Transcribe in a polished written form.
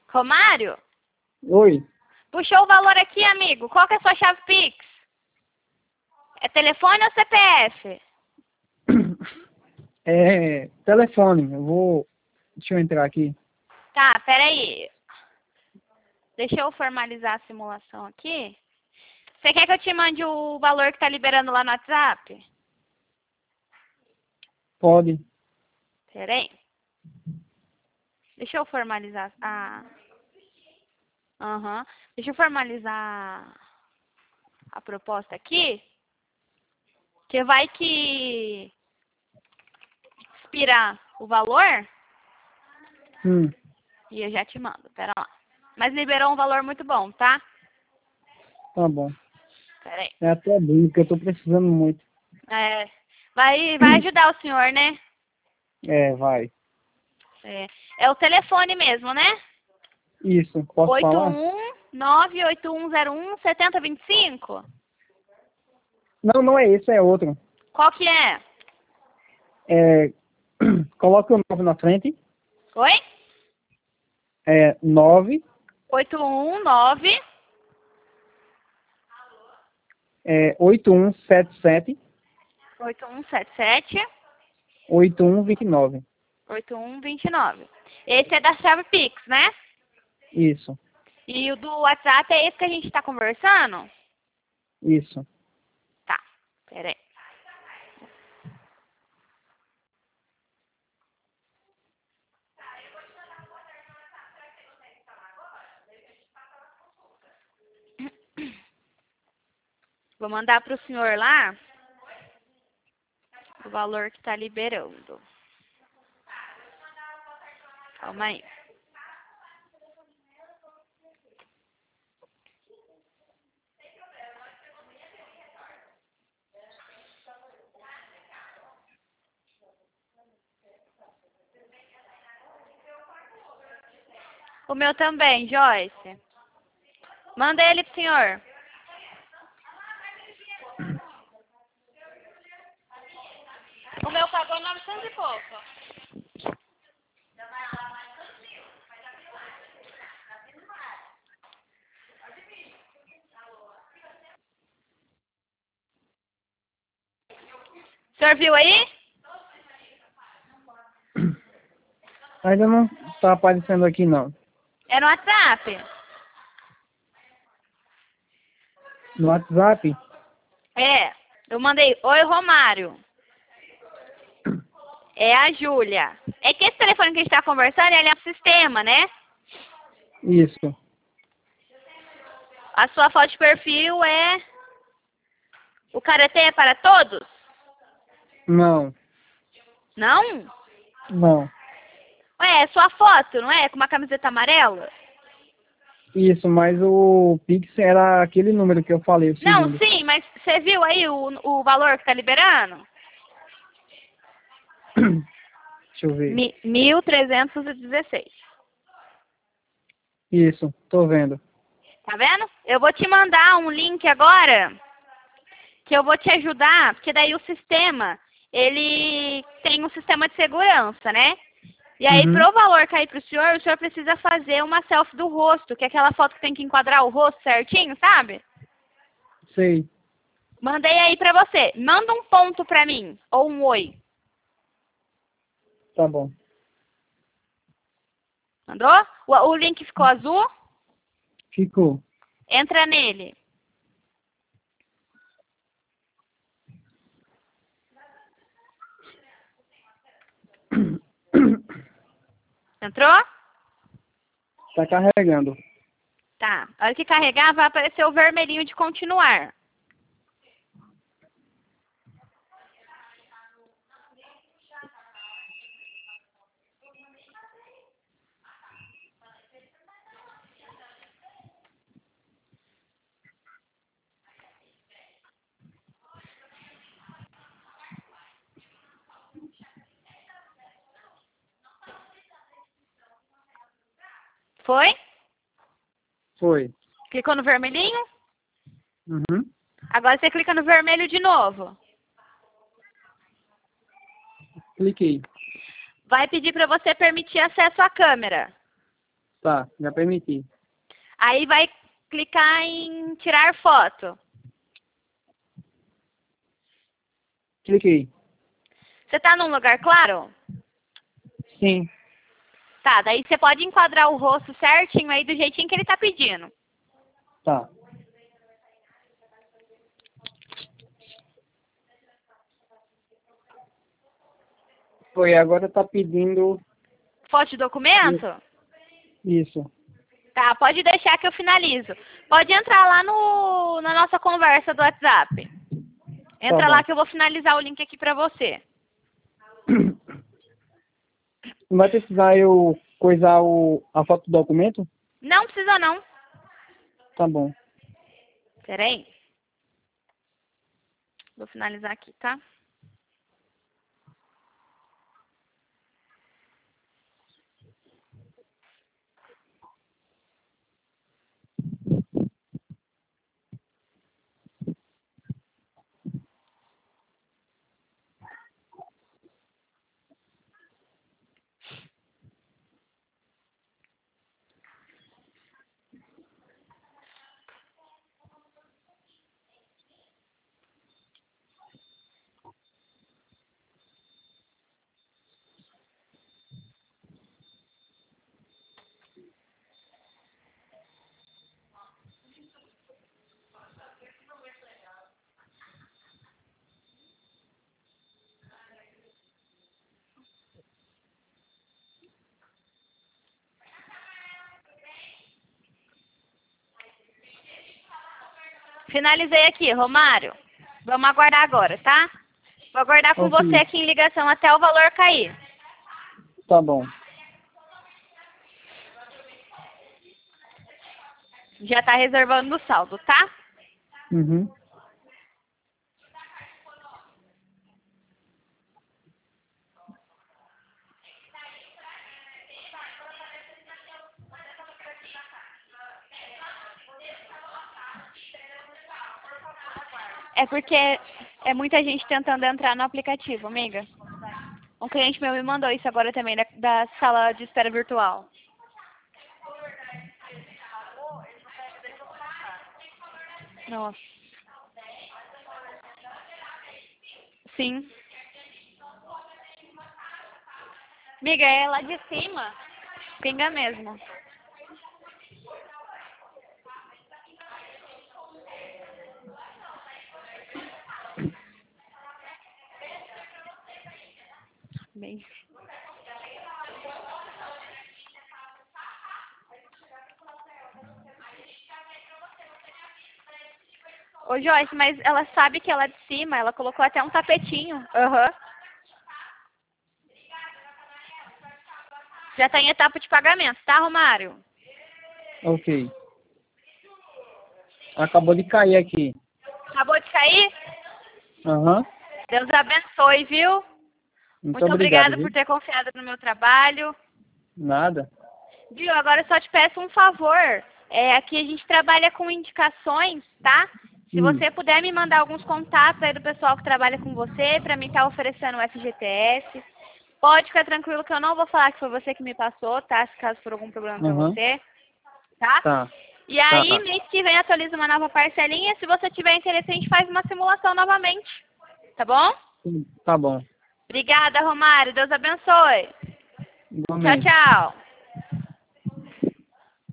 Romário? Oi. Puxou o valor aqui, amigo. Qual que é a sua chave Pix? É telefone ou CPF? É telefone. Deixa eu entrar aqui. Tá, peraí. Deixa eu formalizar a simulação aqui. Você quer que eu te mande o valor que tá liberando lá no WhatsApp? Pode. Peraí. Deixa eu formalizar Deixa eu formalizar a proposta aqui. Que vai que expirar o valor e eu já te mando. Pera lá. Mas liberou um valor muito bom, tá? Tá bom. Pera aí. É até bom, porque eu tô precisando muito. É, vai ajudar o senhor, né? É, vai. É o telefone mesmo, né? Isso, posso falar? 81981017025? Não, não é esse, é outro. Qual que é? Coloque o 9 na frente. Oi? 9, 819 8177 8177 8129. 8129. Esse é da chave Pix, né? Isso, E o do WhatsApp é esse que a gente tá conversando? isso. Tá, pera aí. Vou mandar pro senhor lá o valor que tá liberando. Calma aí. O meu também, Joyce. Manda ele pro senhor. O meu pagou 900 e pouco. O senhor viu aí? Ainda não tá aparecendo aqui, não. É no WhatsApp? No WhatsApp? É. Eu mandei, oi Romário. É a Júlia. É que esse telefone que a gente tá conversando, ele é um sistema, né? Isso. A sua foto de perfil é... O Karatê é para todos? Não, Não? não. Ué, é sua foto, não é? Com uma camiseta amarela? Isso, mas o Pix era aquele número que eu falei, o Não, segundo. sim, mas você viu aí o valor que tá liberando? Deixa eu ver. 1.316. Isso, tô vendo. Tá vendo? Eu vou te mandar um link agora, que eu vou te ajudar, porque daí o sistema, ele tem um sistema de segurança, né? E aí, Uhum. pro valor cair pro senhor, o senhor precisa fazer uma selfie do rosto, que é aquela foto que tem que enquadrar o rosto certinho, sabe? Sei. Mandei aí pra você. Manda um ponto pra mim, ou um oi. Tá bom. Mandou? O link ficou azul? Ficou. Entra nele. Entrou? Tá carregando. Tá. A hora que carregar, vai aparecer o vermelhinho de continuar. Foi? Foi. Clicou no vermelhinho? Uhum. Agora você clica no vermelho de novo. Cliquei. Vai pedir para você permitir acesso à câmera. Tá, já permiti. Aí vai clicar em tirar foto. Cliquei. Você tá num lugar claro? Sim. Tá, daí você pode enquadrar o rosto certinho aí do jeitinho que ele tá pedindo. Tá. Foi, agora tá pedindo Foto de documento? isso. Tá, pode deixar que eu finalizo. Pode entrar lá na nossa conversa do WhatsApp. Entra Tá lá bom. que eu vou finalizar o link aqui pra você. Não vai precisar eu coisar a foto do documento? Não precisa não. Tá bom. Pera aí. Vou finalizar aqui, tá? Finalizei aqui, Romário. Vamos aguardar agora, tá? Vou aguardar com Ok. você aqui em ligação até o valor cair. Tá bom. Já tá reservando o saldo, tá? Uhum. É porque é muita gente tentando entrar no aplicativo, amiga. Um cliente meu me mandou isso agora também, da sala de espera virtual. Nossa. Sim. Amiga, é lá de cima. Pinga mesmo. Bem. Ô, Joyce, mas ela sabe que ela é de cima, ela colocou até um tapetinho. Aham. Já tá em etapa de pagamento, tá, Romário? Ok. Acabou de cair aqui. Acabou de cair? Aham. Deus abençoe, viu? Muito Muito obrigado, obrigada viu? por ter confiado no meu trabalho. Nada. Viu? Agora eu só te peço um favor. Aqui a gente trabalha com indicações, tá? Se você puder me mandar alguns contatos aí do pessoal que trabalha com você, pra mim estar oferecendo o FGTS. Pode ficar tranquilo que eu não vou falar que foi você que me passou, tá? Se caso for algum problema pra Aham. você, tá? Tá. E aí, Tá. mês que vem atualiza uma nova parcelinha. Se você tiver interesse, a gente faz uma simulação novamente. Tá bom? Tá bom. Obrigada, Romário. Deus abençoe. Tchau, Igualmente. tchau.